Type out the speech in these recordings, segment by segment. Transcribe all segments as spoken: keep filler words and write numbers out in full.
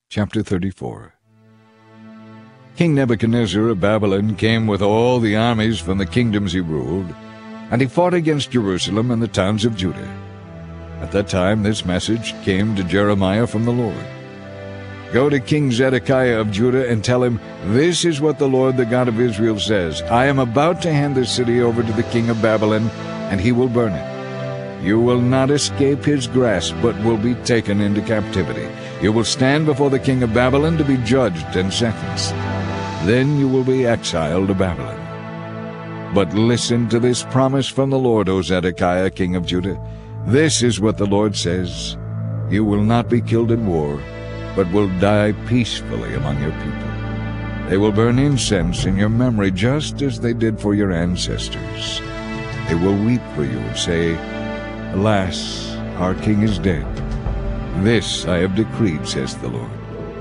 Chapter thirty-four. King Nebuchadnezzar of Babylon came with all the armies from the kingdoms he ruled, and he fought against Jerusalem and the towns of Judah. At that time this message came to Jeremiah from the Lord. Go to King Zedekiah of Judah and tell him, This is what the Lord, the God of Israel, says. I am about to hand this city over to the king of Babylon, and he will burn it. You will not escape his grasp, but will be taken into captivity. You will stand before the king of Babylon to be judged and sentenced. Then you will be exiled to Babylon. But listen to this promise from the Lord, O Zedekiah, king of Judah. This is what the Lord says. You will not be killed in war, but will die peacefully among your people. They will burn incense in your memory just as they did for your ancestors. They will weep for you and say, Alas, our king is dead. This I have decreed, says the Lord.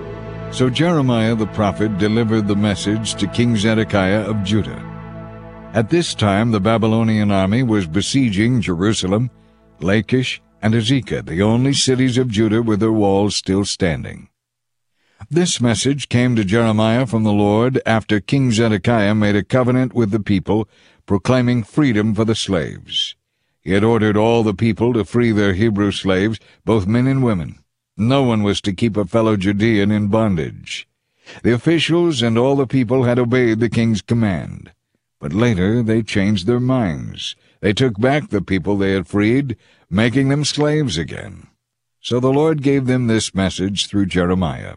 So Jeremiah the prophet delivered the message to King Zedekiah of Judah. At this time the Babylonian army was besieging Jerusalem, Lachish, and Azekah, the only cities of Judah with their walls still standing. This message came to Jeremiah from the Lord after King Zedekiah made a covenant with the people, proclaiming freedom for the slaves. He had ordered all the people to free their Hebrew slaves, both men and women. No one was to keep a fellow Judean in bondage. The officials and all the people had obeyed the king's command. But later they changed their minds. They took back the people they had freed, making them slaves again. So the Lord gave them this message through Jeremiah.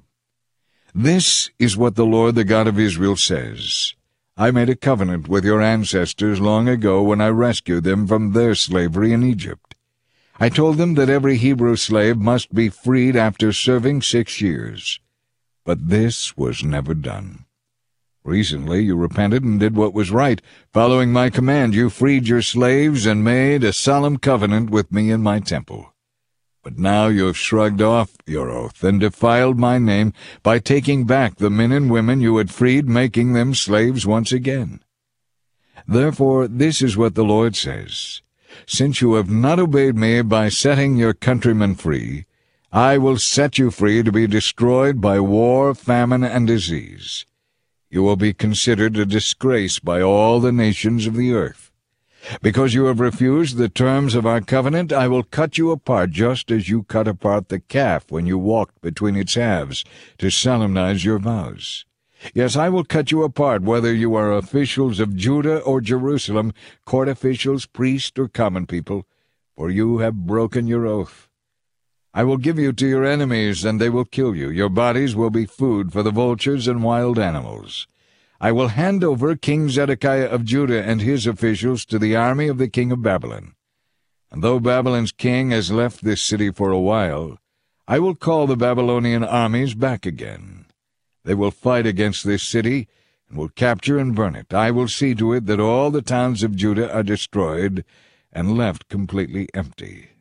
This is what the Lord, the God of Israel, says. I made a covenant with your ancestors long ago when I rescued them from their slavery in Egypt. I told them that every Hebrew slave must be freed after serving six years. But this was never done. Recently you repented and did what was right. Following my command, you freed your slaves and made a solemn covenant with me in my temple. But now you have shrugged off your oath and defiled my name by taking back the men and women you had freed, making them slaves once again. Therefore this is what the Lord says. Since you have not obeyed me by setting your countrymen free, I will set you free to be destroyed by war, famine, and disease. You will be considered a disgrace by all the nations of the earth. Because you have refused the terms of our covenant, I will cut you apart just as you cut apart the calf when you walked between its halves to solemnize your vows. Yes, I will cut you apart whether you are officials of Judah or Jerusalem, court officials, priests, or common people, for you have broken your oath. I will give you to your enemies, and they will kill you. Your bodies will be food for the vultures and wild animals. I will hand over King Zedekiah of Judah and his officials to the army of the king of Babylon. And though Babylon's king has left this city for a while, I will call the Babylonian armies back again. They will fight against this city and will capture and burn it. I will see to it that all the towns of Judah are destroyed and left completely empty.